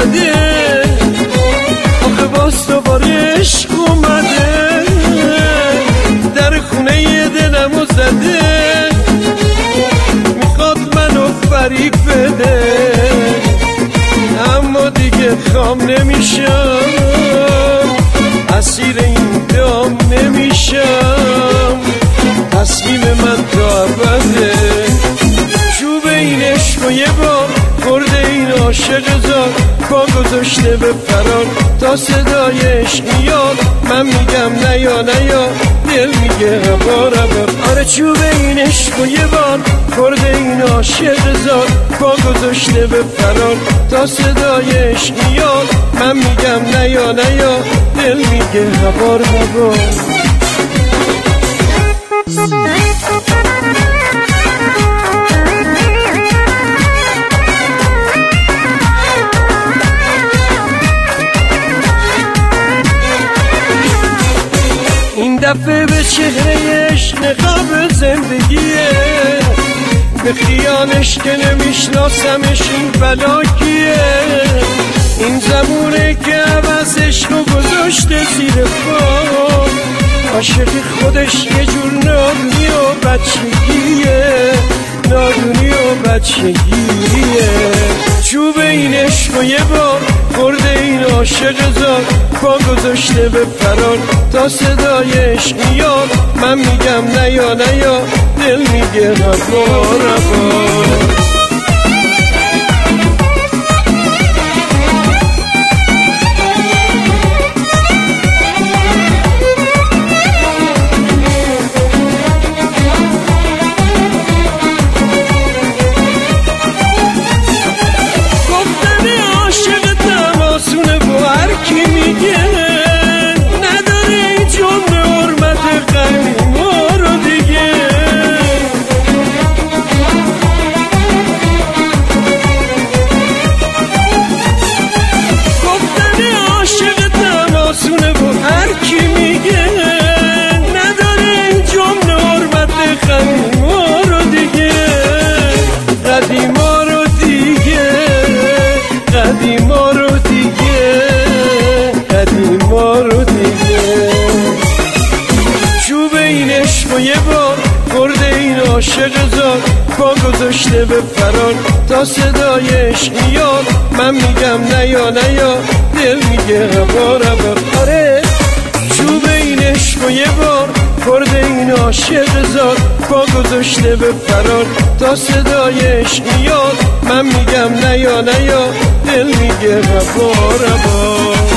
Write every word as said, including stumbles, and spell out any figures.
زده، آخه باز دوباره عشق اومده، در خونه دلمو زده، میخواد منو فریب بده، اما دیگه خام نمیشم، اسیر این دام نمیشم، تصمیم من تا ابده. چوب این عشق و یه بار خورده این عاشق زار، پا گذاشته به فرار تا صدای عشق میاد، من میگم نه یا نه یا دل میگه هوا روا. آره چوب این عشق و یه بار خورده این عاشق زار، پا گذاشته به فرار تا صدای عشق میاد، من میگم نه یا نه یا دل میگه هوا روا. این دفعه به چهرهش نقاب زندگیه، به خیالش که نمیشناسمش این بلا کیه، این زمونه که عوضش رو گذاشته زیر پا، عاشق خودش یه جور نادونی و بچگیه، نادونی و بچگیه. چوب این عشق و یه بار خورده این عاشق زار، پا گذاشته به فرار تا صدای عشق میاد، من میگم نه یا نه یا دل میگه هوا روا. چوب این عشق و یه بار خورده این عاشق زار، پا گذاشته به فرار تا صدای عشق میاد، من میگم نه یا نه یا دل میگه هوا روا. آره چوب این عشق و یه بار خورده این عاشق زار، پا گذاشته به فرار تا صدای عشق میاد، من میگم نه یا نه یا دل میگه هوا روا.